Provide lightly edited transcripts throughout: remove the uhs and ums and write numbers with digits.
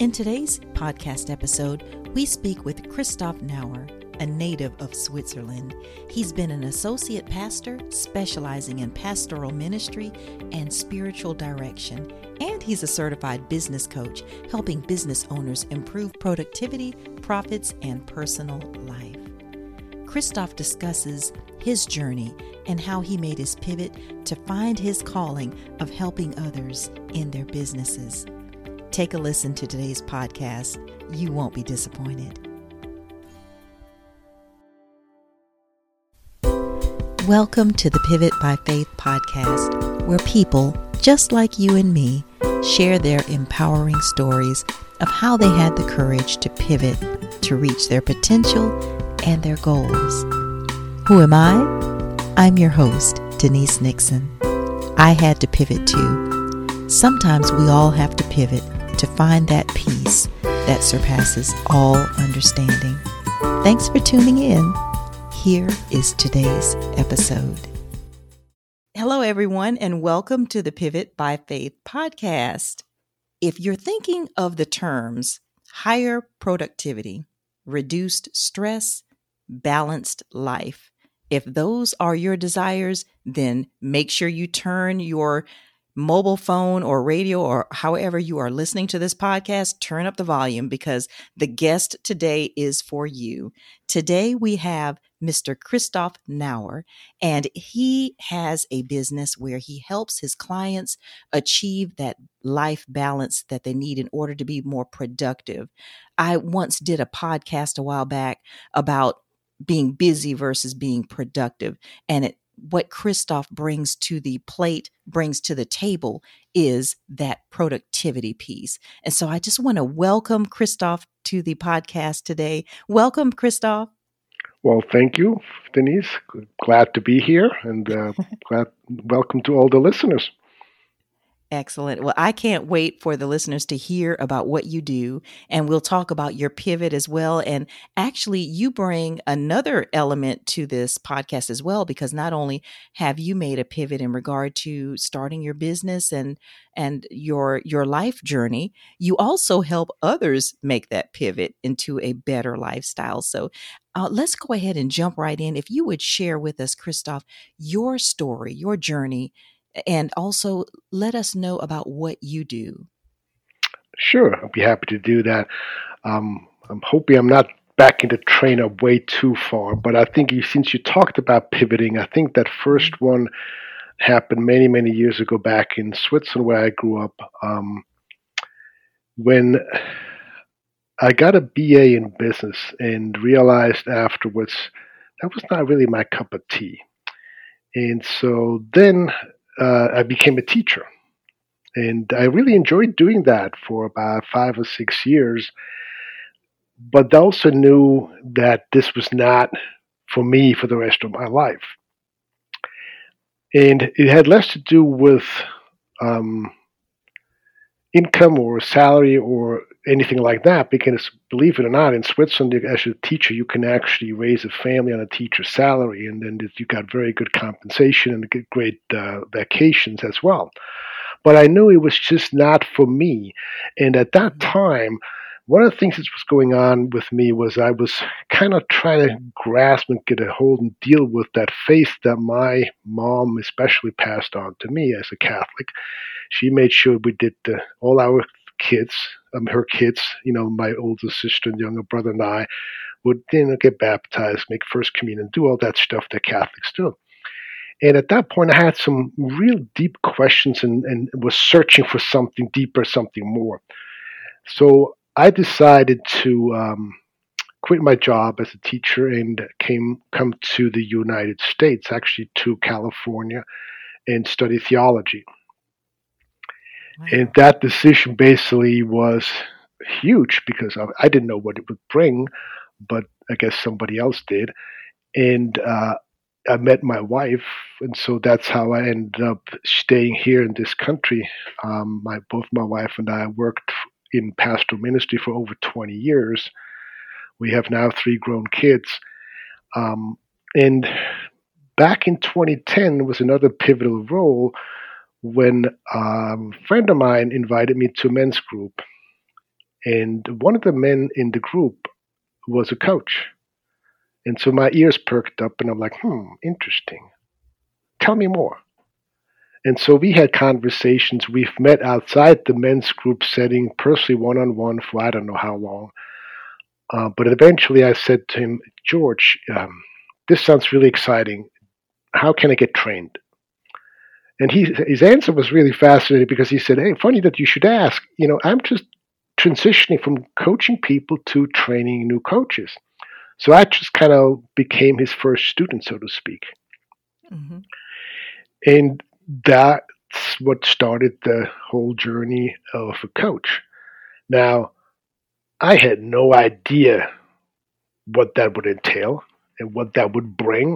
In today's podcast episode, we speak with Christoph Nauer, a native of Switzerland. He's been an associate pastor specializing in pastoral ministry and spiritual direction, and he's a certified business coach helping business owners improve productivity, profits, and personal life. Christoph discusses his journey and how he made his pivot to find his calling of helping others in their businesses. Take a listen to today's podcast. You won't be disappointed. Welcome to the Pivot by Faith podcast, where people just like you and me share their empowering stories of how they had the courage to pivot to reach their potential and their goals. Who am I? I'm your host, Denise Nixon. I had to pivot too. Sometimes we all have to pivot to find that peace that surpasses all understanding. Thanks for tuning in. Here is today's episode. Hello, everyone, and welcome to the Pivot by Faith podcast. If you're thinking of the terms higher productivity, reduced stress, balanced life, if those are your desires, then make sure you turn your mobile phone or radio or however you are listening to this podcast, turn up the volume because the guest today is for you. Today we have Mr. Christoph Nauer, and he has a business where he helps his clients achieve that life balance that they need in order to be more productive. I once did a podcast a while back about being busy versus being productive, and what Christoph brings to the plate, brings to the table is that productivity piece. And so I just want to welcome Christoph to the podcast today. Welcome, Christoph. Well, thank you, Denise. Glad to be here and welcome to all the listeners. Excellent. Well, I can't wait for the listeners to hear about what you do, and we'll talk about your pivot as well. And actually, you bring another element to this podcast as well, because not only have you made a pivot in regard to starting your business and your life journey, you also help others make that pivot into a better lifestyle. So let's go ahead and jump right in. If you would share with us, Christoph, your story, your journey, and also let us know about what you do. Sure, I'll be happy to do that. I'm hoping I'm not backing the train up way too far, but I think since you talked about pivoting, I think that first one happened many, many years ago back in Switzerland where I grew up, when I got a BA in business and realized afterwards that was not really my cup of tea. And so then I became a teacher. And I really enjoyed doing that for about 5 or 6 years. But I also knew that this was not for me for the rest of my life. And it had less to do with income or salary or anything like that, because believe it or not, in Switzerland, as a teacher, you can actually raise a family on a teacher's salary, and then you got very good compensation and great vacations as well. But I knew it was just not for me. And at that time, one of the things that was going on with me was I was kind of trying to grasp and get a hold and deal with that faith that my mom especially passed on to me as a Catholic. She made sure we did all our kids, her kids, my older sister and younger brother and I would get baptized, make first communion, do all that stuff that Catholics do. And at that point, I had some real deep questions and was searching for something deeper, something more. So I decided to quit my job as a teacher and come to the United States, actually to California, and study theology. Wow. And that decision basically was huge because I didn't know what it would bring, but I guess somebody else did. And I met my wife, and so that's how I ended up staying here in this country. Both my wife and I worked in pastoral ministry for over 20 years. We have now 3 grown kids. And back in 2010 was another pivotal role when a friend of mine invited me to a men's group. And one of the men in the group was a coach. And so my ears perked up and I'm like, interesting. Tell me more. And so we had conversations. We've met outside the men's group setting, personally one on one for I don't know how long. But eventually I said to him, George, this sounds really exciting. How can I get trained? And his answer was really fascinating because he said, hey, funny that you should ask. I'm just transitioning from coaching people to training new coaches. So I just kind of became his first student, so to speak. Mm-hmm. And that's what started the whole journey of a coach. Now, I had no idea what that would entail and what that would bring.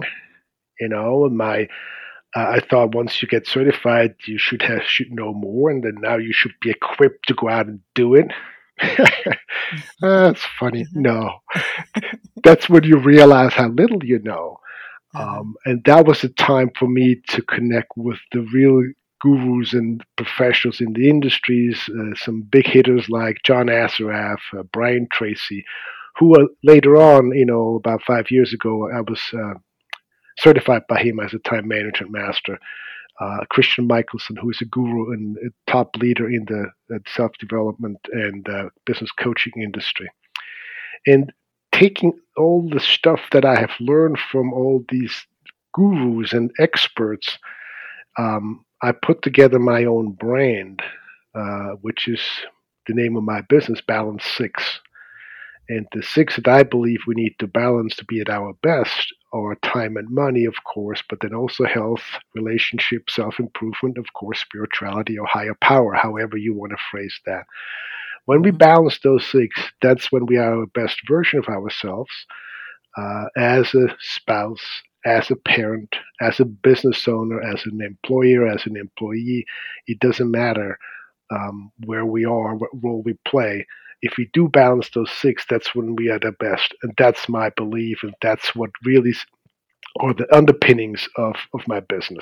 I thought once you get certified, you should know more, and then now you should be equipped to go out and do it. That's funny. No, that's when you realize how little you know. And that was a time for me to connect with the real gurus and professionals in the industries, some big hitters like John Assaraf, Brian Tracy, who later on, about 5 years ago, I was certified by him as a time management master. Christian Michelson, who is a guru and a top leader in the self-development and business coaching industry. And taking all the stuff that I have learned from all these gurus and experts, I put together my own brand, which is the name of my business, Balance 6. And the 6 that I believe we need to balance to be at our best are time and money, of course, but then also health, relationship, self-improvement, of course, spirituality or higher power, however you want to phrase that. When we balance those 6, that's when we are our best version of ourselves, as a spouse, as a parent, as a business owner, as an employer, as an employee. It doesn't matter where we are, what role we play. If we do balance those 6, that's when we are the best. And that's my belief, and that's what really are the underpinnings of my business.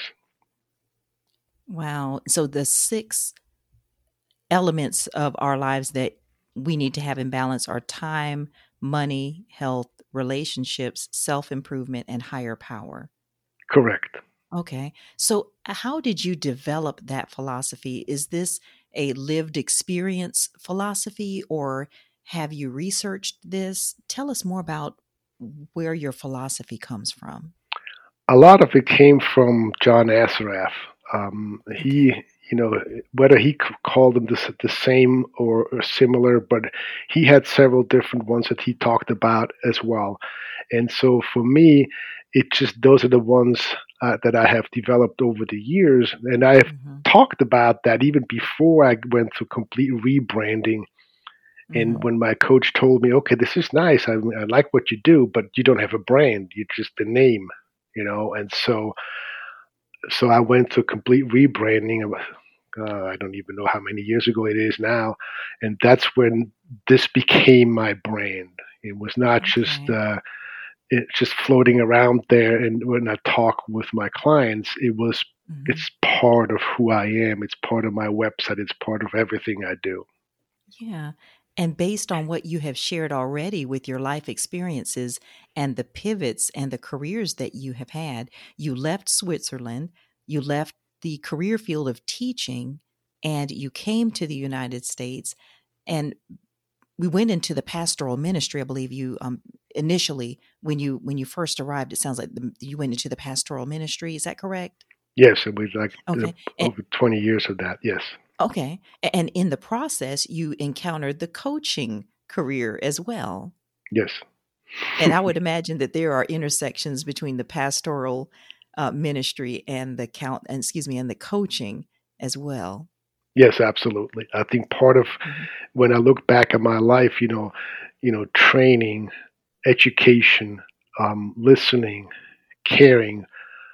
Wow. So the 6 elements of our lives that we need to have in balance are time, money, health, relationships, self-improvement, and higher power. Correct. Okay. So how did you develop that philosophy? Is this a lived experience philosophy, or have you researched this? Tell us more about where your philosophy comes from. A lot of it came from John Assaraf. He, whether he called them the same or similar, but he had several different ones that he talked about as well. And so for me, those are the ones that I have developed over the years, and I have talked about that even before I went through complete rebranding. And when my coach told me, okay, this is nice, I like what you do, but you don't have a brand, you're just a name, and so I went through complete rebranding. I don't even know how many years ago it is now, and that's when this became my brand. It was not just floating around there. And when I talk with my clients, it's part of who I am. It's part of my website. It's part of everything I do. Yeah. And based on what you have shared already with your life experiences and the pivots and the careers that you have had, you left Switzerland, you left the career field of teaching, and you came to the United States. And we went into the pastoral ministry. I believe you initially, when you first arrived, it sounds like you went into the pastoral ministry. Is that correct? Yes, and we've Okay. over 20 years of that. Yes. Okay. And in the process, you encountered the coaching career as well. Yes. And I would imagine that there are intersections between the pastoral ministry and the coaching as well. Yes, absolutely. I think part of when I look back at my life, training, education, listening, caring,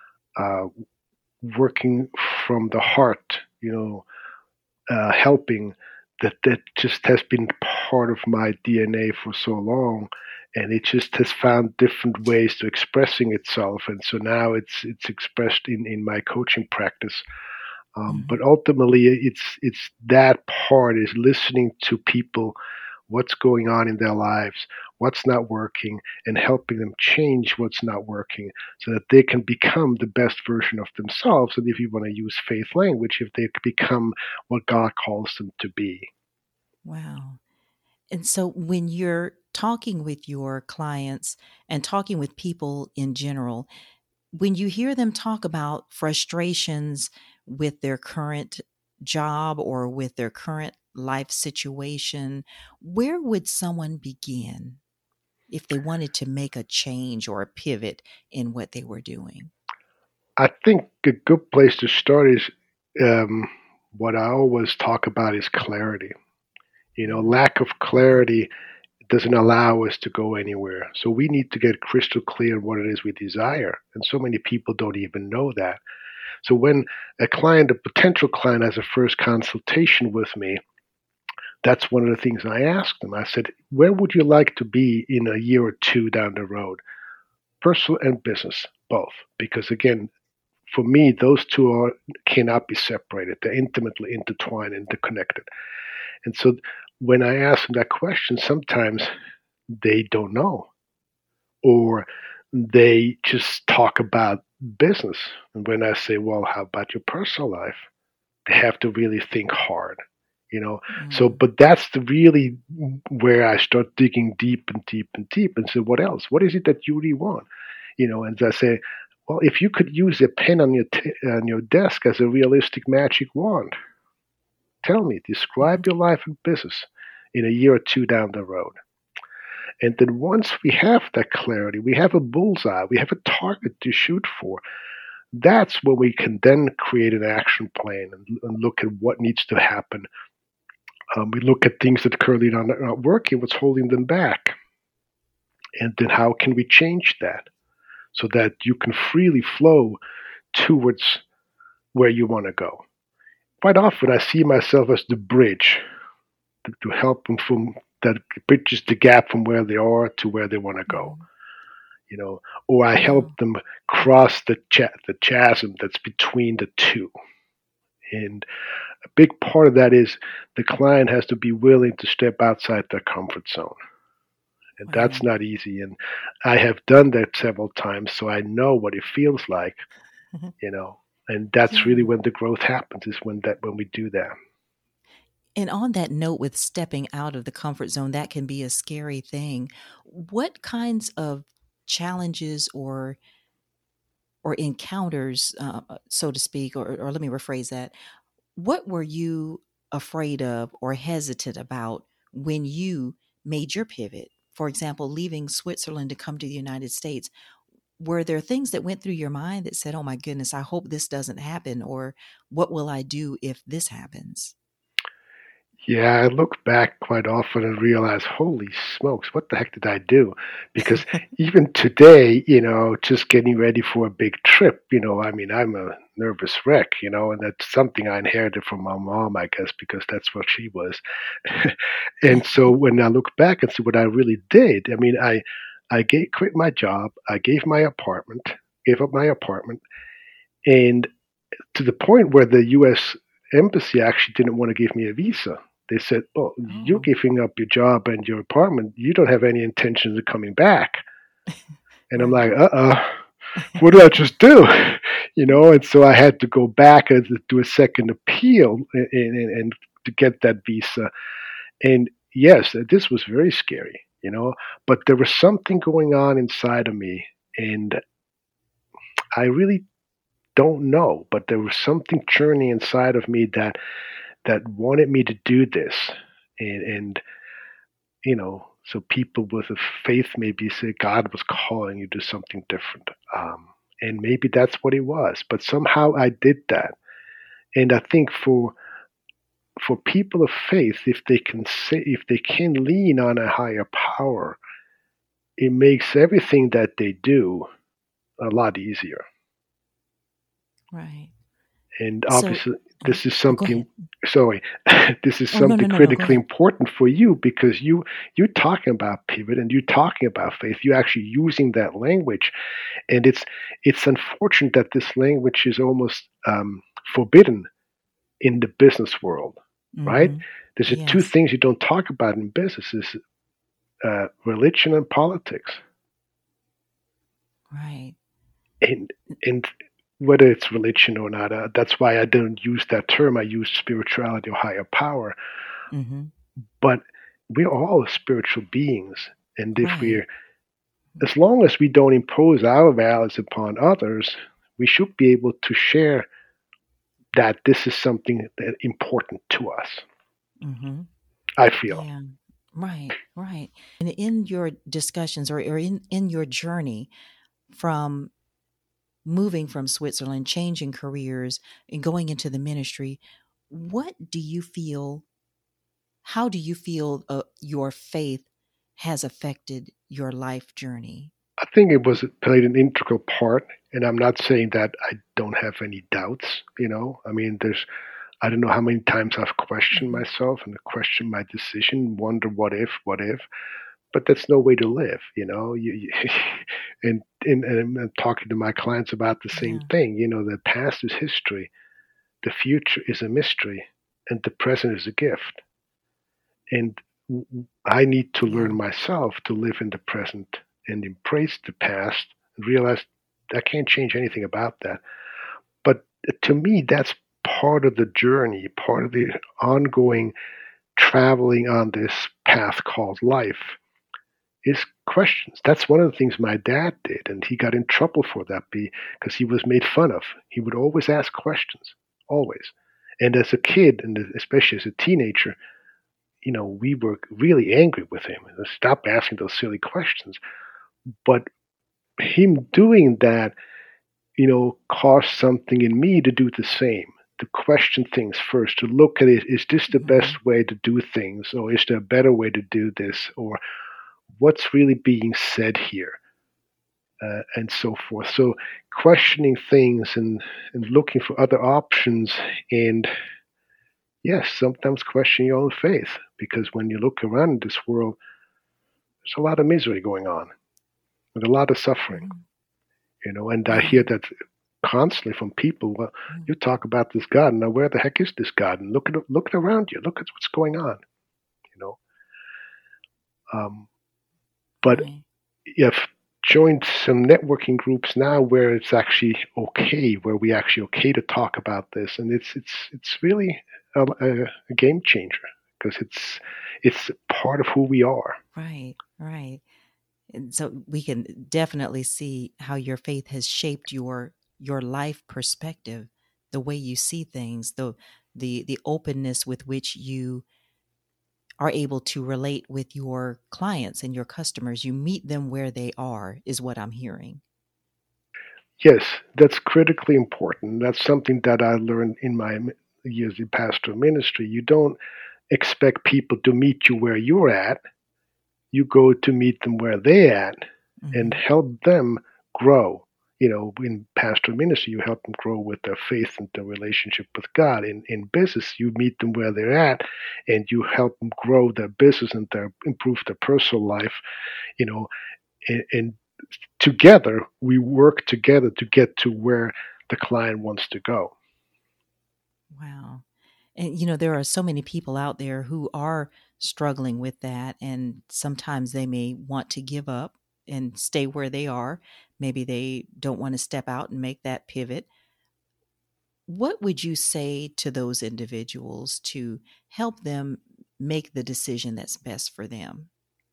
working from the heart, helping, that just has been part of my DNA for so long, and it just has found different ways to expressing itself, and so now it's expressed in my coaching practice. But ultimately, it's that part is listening to people what's going on in their lives, what's not working, and helping them change what's not working so that they can become the best version of themselves. And if you want to use faith language, if they become what God calls them to be. Wow. And so when you're talking with your clients and talking with people in general, when you hear them talk about frustrations with their current job or with their current life situation, where would someone begin if they wanted to make a change or a pivot in what they were doing? I think a good place to start is what I always talk about is clarity. Lack of clarity doesn't allow us to go anywhere. So we need to get crystal clear on what it is we desire. And so many people don't even know that. So when a potential client, has a first consultation with me, that's one of the things I asked them. I said, where would you like to be in a year or two down the road? Personal and business, both. Because again, for me, those two cannot be separated. They're intimately intertwined and interconnected. And so when I ask them that question, sometimes they don't know, or they just talk about business. And when I say, well, how about your personal life? They have to really think hard, So, but that's really where I start digging deep and deep and deep and say, what else? What is it that you really want? And I say, well, if you could use a pen on your desk as a realistic magic wand, tell me, describe your life and business in a year or two down the road. And then once we have that clarity, we have a bullseye, we have a target to shoot for. That's when we can then create an action plan and look at what needs to happen. We look at things that currently are not working, what's holding them back. And then how can we change that so that you can freely flow towards where you want to go. Quite often I see myself as the bridge to help them that bridges the gap from where they are to where they want to go. Or I help them cross the chasm that's between the two. And a big part of that is the client has to be willing to step outside their comfort zone. And that's not easy. And I have done that several times, so I know what it feels like, and that's really when the growth happens, is when we do that. And on that note, with stepping out of the comfort zone, that can be a scary thing. What kinds of challenges or encounters, so to speak, or let me rephrase that, what were you afraid of or hesitant about when you made your pivot? For example, leaving Switzerland to come to the United States. Were there things that went through your mind that said, oh my goodness, I hope this doesn't happen, or what will I do if this happens? Yeah, I look back quite often and realize, holy smokes, what the heck did I do? Because even today, just getting ready for a big trip, I'm a nervous wreck, and that's something I inherited from my mom, I guess, because that's what she was. And so when I look back and see what I really did, I quit my job, I gave up my apartment, and to the point where the U.S. Embassy actually didn't want to give me a visa. They said, well, you're giving up your job and your apartment. You don't have any intentions of coming back. And I'm like, what did I just do? And so I had to go back and do a second appeal and to get that visa. And yes, this was very scary, but there was something going on inside of me. And I really don't know, but there was something churning inside of me that wanted me to do this, and so people with a faith maybe say God was calling you to something different, and maybe that's what it was. But somehow I did that, and I think for people of faith, if they can lean on a higher power, it makes everything that they do a lot easier. Right. And obviously, this is something. Sorry, this is something critically important for you, because you're talking about pivot and you're talking about faith. You're actually using that language, and it's unfortunate that this language is almost forbidden in the business world, right? There's two Yes. things you don't talk about in business is religion and politics. Right. And and whether it's religion or not, that's why I don't use that term. I use spirituality or higher power. Mm-hmm. But we're all spiritual beings, and if Right. we're as long as we don't impose our values upon others, we should be able to share that this is something that important to us. Mm-hmm. I feel. Yeah. Right. Right. And in your discussions or in your journey from moving from Switzerland, changing careers, and going into the ministry, what do you feel? How do you feel your faith has affected your life journey? I think it played an integral part, and I'm not saying that I don't have any doubts. I mean, I don't know how many times I've questioned Mm-hmm. myself and questioned my decision, wonder what if. But that's no way to live. And I'm talking to my clients about the same Yeah. thing. The past is history, the future is a mystery, and the present is a gift. And I need to Yeah. learn myself to live in the present and embrace the past and realize I can't change anything about that. But to me, that's part of the journey, part of the ongoing traveling on this path called life is questions. That's one of the things my dad did, and he got in trouble for that because he was made fun of. He would always ask questions, always. And as a kid, and especially as a teenager, we were really angry with him. Stop asking those silly questions. But him doing that, caused something in me to do the same, to question things first, to look at it, is this the Mm-hmm. best way to do things, or is there a better way to do this, or what's really being said here, and so forth. So questioning things and looking for other options, and yes, sometimes question your own faith, because when you look around this world, there's a lot of misery going on and a lot of suffering, Mm-hmm. and I Yeah. hear that constantly from people. Well, Mm-hmm. you talk about this God, now where the heck is this God? And look around you, look at what's going on, you know. Um, but Right. I've joined some networking groups now where it's actually okay, where we actually okay to talk about this, and it's really a game changer because it's part of who we are. Right. Right. And so we can definitely see how your faith has shaped your life perspective, the way you see things, the openness with which you are able to relate with your clients and your customers. You meet them where they are, is what I'm hearing. Yes, that's critically important. That's something that I learned in my years in pastoral ministry. You don't expect people to meet you where you're at. You go to meet them where they're at and Mm-hmm. help them grow. In pastoral ministry, you help them grow with their faith and their relationship with God. In business, you meet them where they're at and you help them grow their business and improve their personal life, you know, and together we work together to get to where the client wants to go. Wow. And there are so many people out there who are struggling with that, and sometimes they may want to give up and stay where they are. Maybe they don't want to step out and make that pivot. What would you say to those individuals to help them make the decision that's best for them?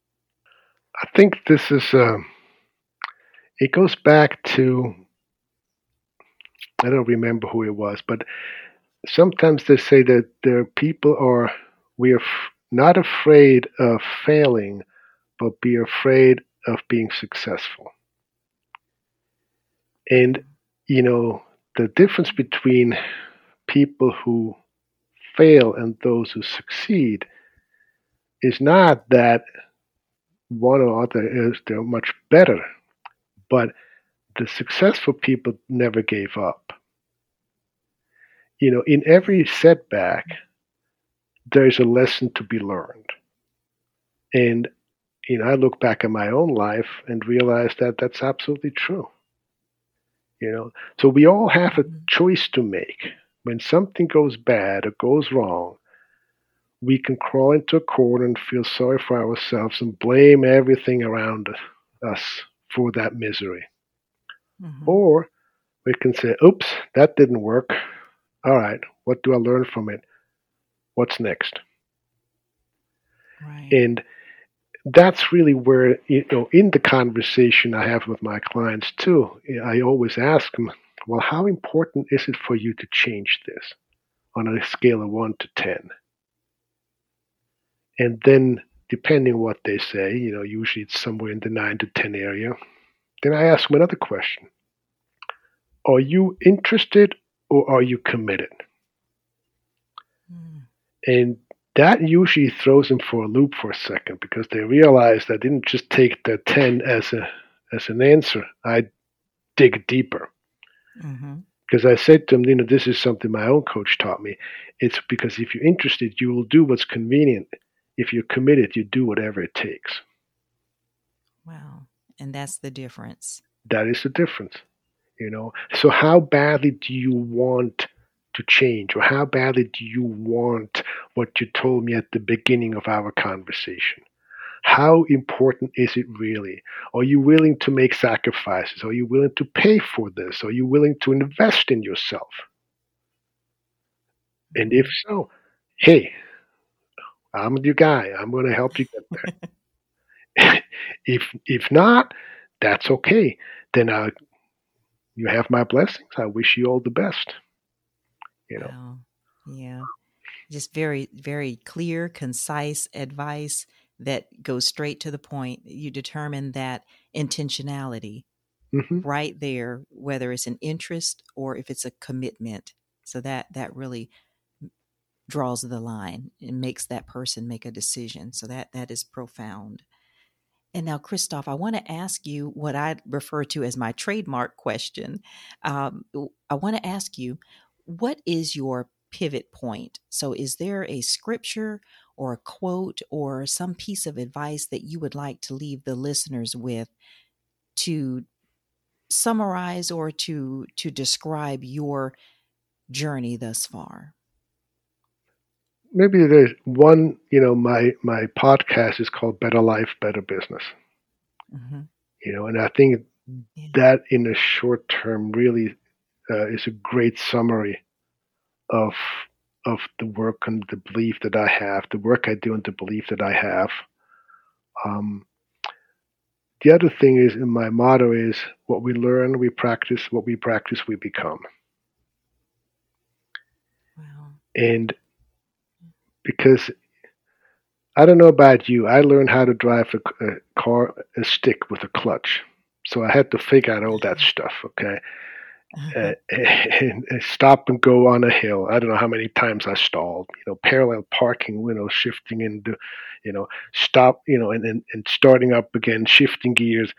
I think this is it goes back to, I don't remember who it was, but sometimes they say that there are people are we are not afraid of failing, but be afraid of being successful. And you know the difference between people who fail and those who succeed is not that one or other is they're much better, but the successful people never gave up. In every setback, there's a lesson to be learned. And I look back at my own life and realize that that's absolutely true. So we all have a Mhm. choice to make. When something goes bad or goes wrong, we can crawl into a corner and feel sorry for ourselves and blame everything around us for that misery. Mm-hmm. Or we can say, oops, that didn't work. All right, what do I learn from it? What's next? Right. And that's really where, in the conversation I have with my clients too, I always ask them, well, how important is it for you to change this on a scale of 1 to 10? And then, depending what they say, usually it's somewhere in the 9 to 10 area. Then I ask them another question. Are you interested or are you committed? Mm. And that usually throws them for a loop for a second because they realize that I didn't just take the 10 as an answer. I dig deeper. Mm-hmm. Because I said to them, this is something my own coach taught me. It's because if you're interested, you will do what's convenient. If you're committed, you do whatever it takes. Wow. And that's the difference. That is the difference. So how badly do you want to change, or how badly do you want what you told me at the beginning of our conversation? How important is it really? Are you willing to make sacrifices? Are you willing to pay for this? Are you willing to invest in yourself? And if so, hey, I'm your guy. I'm going to help you get there. If not, that's okay. Then you have my blessings. I wish you all the best. Wow. Yeah. Just very, very clear, concise advice that goes straight to the point. You determine that intentionality Mm-hmm. right there, whether it's an interest or if it's a commitment. So that really draws the line and makes that person make a decision. So that is profound. And now, Christoph, I want to ask you what I refer to as my trademark question. I want to ask you, what is your pivot point? So, is there a scripture or a quote or some piece of advice that you would like to leave the listeners with to summarize or to describe your journey thus far? Maybe there's one. My podcast is called Better Life, Better Business. Mm-hmm. And I think Yeah. that in the short term really is a great summary of the work and the belief that I have, the work I do and the belief that I have. Um, the other thing is, and my motto is, what we learn, we practice. What we practice, we become. Wow. And because I don't know about you, I learned how to drive a car, a stick with a clutch. So I had to figure out all that stuff, okay? And stop and go on a hill. I don't know how many times I stalled. Parallel parking, shifting into, stop, and starting up again, shifting gears.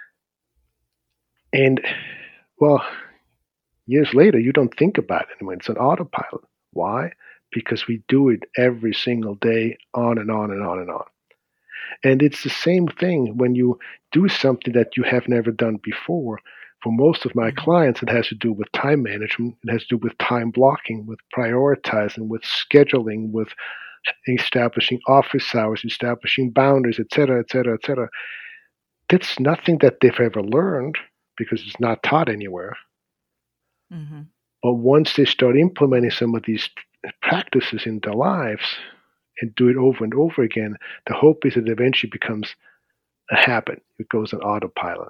And well, years later, you don't think about it anymore. It's an autopilot. Why? Because we do it every single day, on and on and on and on. And it's the same thing when you do something that you have never done before. For most of my clients, it has to do with time management. It has to do with time blocking, with prioritizing, with scheduling, with establishing office hours, establishing boundaries, et cetera, et cetera, et cetera. That's nothing that they've ever learned because it's not taught anywhere. Mm-hmm. But once they start implementing some of these practices in their lives and do it over and over again, the hope is that it eventually becomes a habit. It goes on autopilot.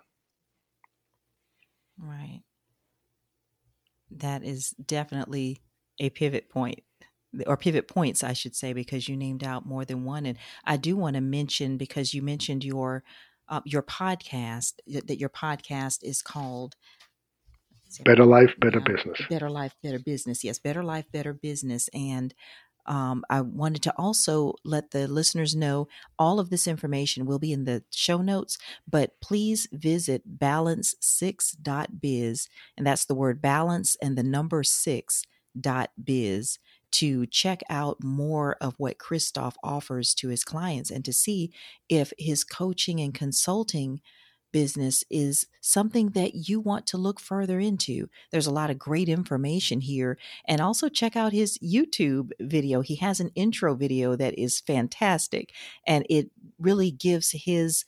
Right. That is definitely a pivot point, or pivot points, I should say, because you named out more than one. And I do want to mention, because you mentioned your podcast, that your podcast is called Better life, better business. Better Life, Better Business. Yes, Better Life, Better Business. And I wanted to also let the listeners know all of this information will be in the show notes, but please visit balance6.biz. And that's the word balance and the number 6.biz to check out more of what Christoph offers to his clients and to see if his coaching and consulting business is something that you want to look further into. There's a lot of great information here. And also check out his YouTube video. He has an intro video that is fantastic, and it really gives his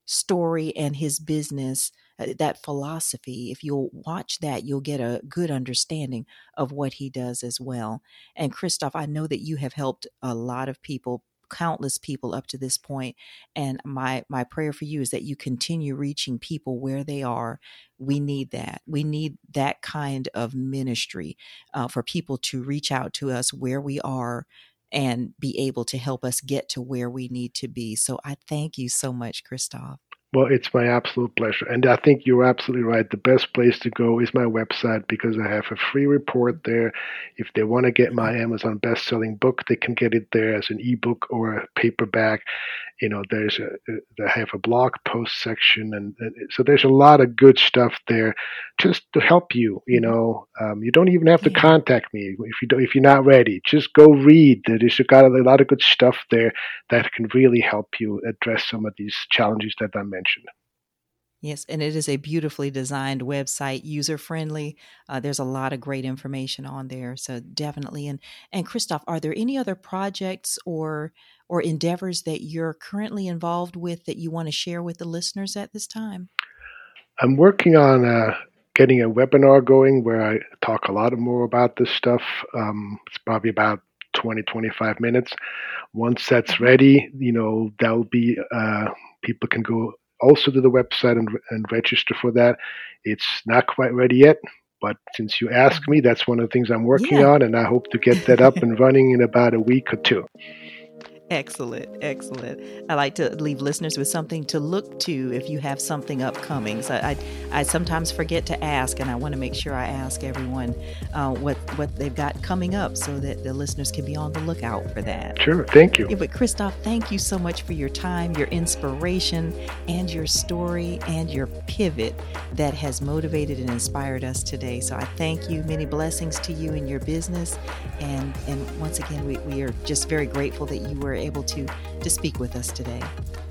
story and his business that philosophy. If you'll watch that, you'll get a good understanding of what he does as well. And Christoph, I know that you have helped a lot of people, countless people up to this point. And my prayer for you is that you continue reaching people where they are. We need that. We need that kind of ministry for people to reach out to us where we are and be able to help us get to where we need to be. So I thank you so much, Christoph. Well, it's my absolute pleasure. And I think you're absolutely right. The best place to go is my website because I have a free report there. If they want to get my Amazon best-selling book, they can get it there as an ebook or a paperback. You know, they have a blog post section. And so there's a lot of good stuff there just to help you. You know, you don't even have to contact me if you're not ready. Just go read. There's got a lot of good stuff there that can really help you address some of these challenges that I mentioned. Yes, and it is a beautifully designed website, user-friendly. There's a lot of great information on there, so definitely. And Christoph, are there any other projects or endeavors that you're currently involved with that you want to share with the listeners at this time? I'm working on getting a webinar going where I talk a lot more about this stuff. It's probably about 20, 25 minutes. Once that's ready, you know, that'll be people can go also to the website and register for that. It's not quite ready yet, but since you asked me, that's one of the things I'm working on, and I hope to get that up and running in about a week or two. Excellent. Excellent. I like to leave listeners with something to look to if you have something upcoming. So I sometimes forget to ask, and I want to make sure I ask everyone what they've got coming up so that the listeners can be on the lookout for that. Sure. Thank you. Yeah, but Christoph, thank you so much for your time, your inspiration, and your story and your pivot that has motivated and inspired us today. So I thank you. Many blessings to you and your business. And once again, we are just very grateful that you were able to speak with us today.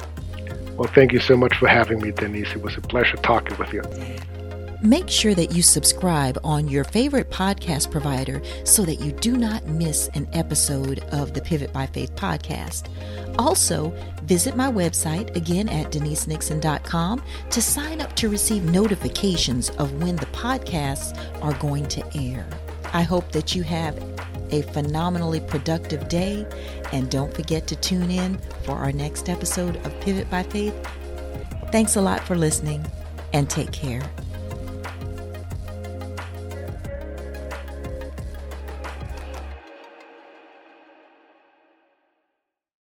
Well, thank you so much for having me, Denise. It was a pleasure talking with you. Make sure that you subscribe on your favorite podcast provider so that you do not miss an episode of the Pivot by Faith podcast. Also, visit my website again at denisenixon.com to sign up to receive notifications of when the podcasts are going to air. I hope that you have a phenomenally productive day, and don't forget to tune in for our next episode of Pivot by Faith. Thanks a lot for listening, and take care.